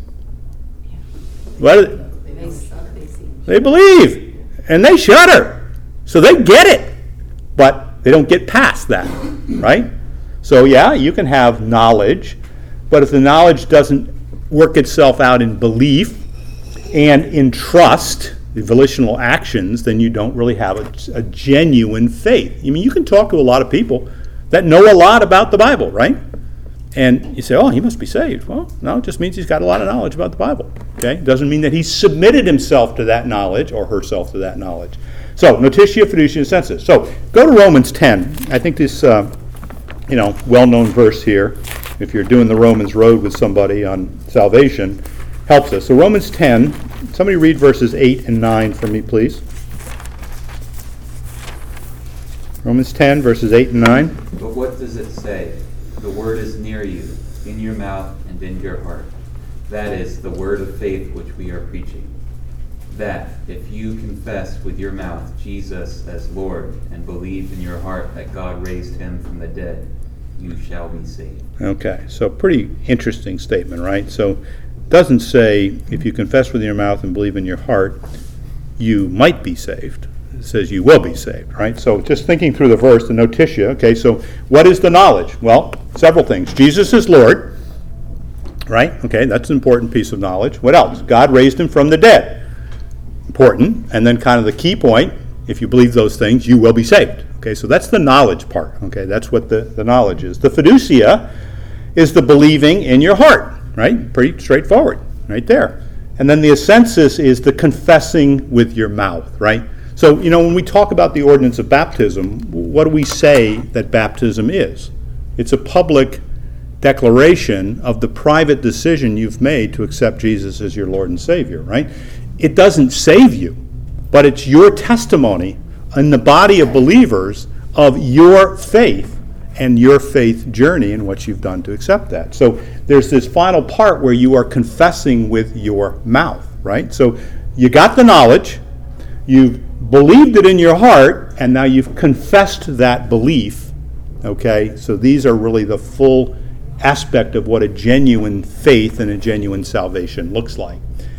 What is it? They suck, they see. They believe, and they shudder. So they get it, but they don't get past that, right? So yeah, you can have knowledge, but if the knowledge doesn't work itself out in belief and in trust, the volitional actions, then you don't really have a, a genuine faith. I mean, you can talk to a lot of people that know a lot about the Bible, right? And you say, oh, he must be saved. Well, no, it just means he's got a lot of knowledge about the Bible. Okay? It doesn't mean that he's submitted himself to that knowledge or herself to that knowledge. So, notitia, fiducia, and sensus. So, go to Romans ten. I think this, uh, you know, well-known verse here, if you're doing the Romans road with somebody on salvation, helps us. So, Romans ten, somebody read verses eight and nine for me, please. Romans ten, verses eight and nine. But what does it say? The word is near you, in your mouth and in your heart. That is the word of faith which we are preaching. That if you confess with your mouth Jesus as Lord and believe in your heart that God raised him from the dead, you shall be saved. Okay, so pretty interesting statement, right? So it doesn't say if you confess with your mouth and believe in your heart, you might be saved. It says you will be saved, right? So just thinking through the verse, the notitia, okay, so what is the knowledge? Well, several things. Jesus is Lord, right? Okay, that's an important piece of knowledge. What else? God raised him from the dead. Important. And then kind of the key point, if you believe those things, you will be saved. Okay, so that's the knowledge part. Okay, that's what the, the knowledge is. The fiducia is the believing in your heart, right? Pretty straightforward, right there. And then the assensus is the confessing with your mouth, right? So, you know, when we talk about the ordinance of baptism, what do we say that baptism is? It's a public declaration of the private decision you've made to accept Jesus as your Lord and Savior, right? It doesn't save you, but it's your testimony in the body of believers of your faith and your faith journey and what you've done to accept that. So there's this final part where you are confessing with your mouth, right? So you got the knowledge, you've believed it in your heart, and now you've confessed that belief, okay? So these are really the full aspect of what a genuine faith and a genuine salvation looks like.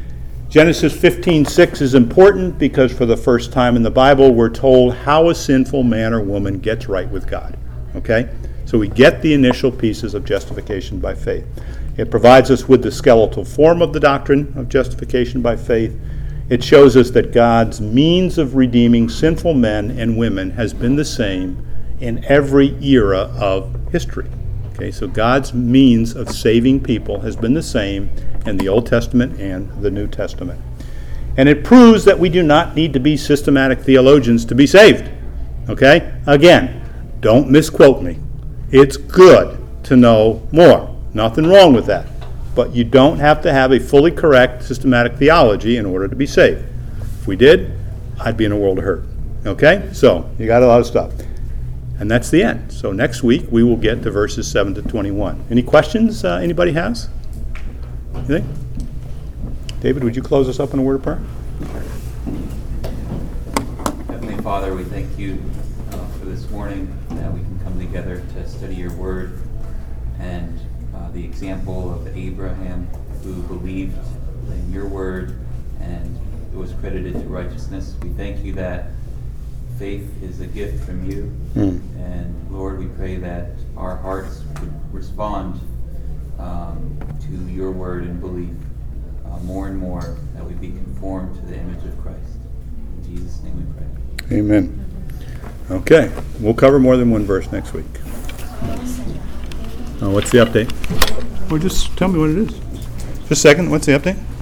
Genesis fifteen six is important because for the first time in the Bible, we're told how a sinful man or woman gets right with God, okay? So we get the initial pieces of justification by faith. It provides us with the skeletal form of the doctrine of justification by faith. It shows us that God's means of redeeming sinful men and women has been the same in every era of history. Okay, so God's means of saving people has been the same in the Old Testament and the New Testament. And it proves that we do not need to be systematic theologians to be saved. Okay? Again, don't misquote me. It's good to know more. Nothing wrong with that. But you don't have to have a fully correct systematic theology in order to be saved. If we did, I'd be in a world of hurt. Okay? So, you got a lot of stuff. And that's the end. So next week we will get to verses seven to twenty-one. Any questions uh, anybody has? Anything? David, would you close us up in a word of prayer? Heavenly Father, we thank you uh, for this morning that we can come together to study your word and uh, the example of Abraham who believed in your word and it was credited to righteousness. We thank you that faith is a gift from you. Mm. And Lord, we pray that our hearts would respond um, to your word and belief uh, more and more, that we be conformed to the image of Christ. In Jesus' name we pray. Amen. Okay, we'll cover more than one verse next week. Oh, what's the update? Well, just tell me what it is. Just a second, what's the update?